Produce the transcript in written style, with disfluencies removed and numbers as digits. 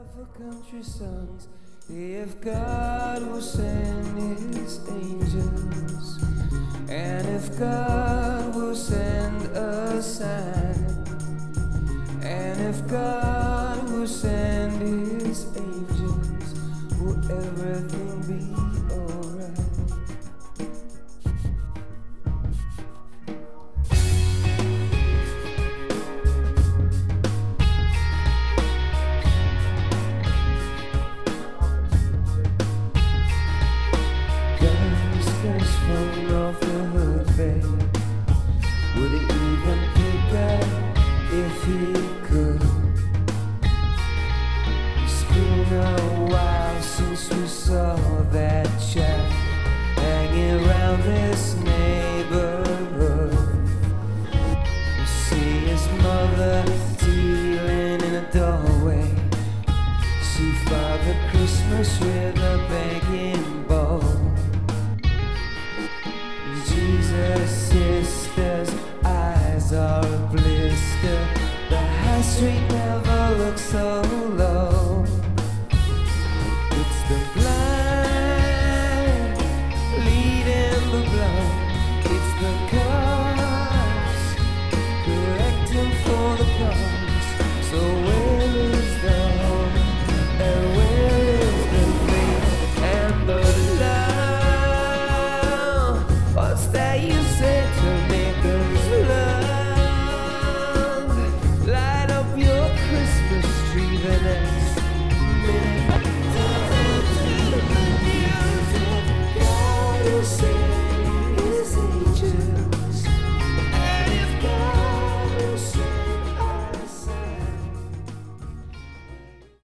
for country songs. If God will send his angels, and if God will send a sign, and if God will send his angels, will everything be alright? Falling off the hood, babe. Would he even pick up if he could? It's been a while since we saw that chap hanging around this neighborhood. You see his mother dealing in a doorway. See Father Christmas with a begging bowl. Jesus' sister's eyes are a blister. The high street never looks so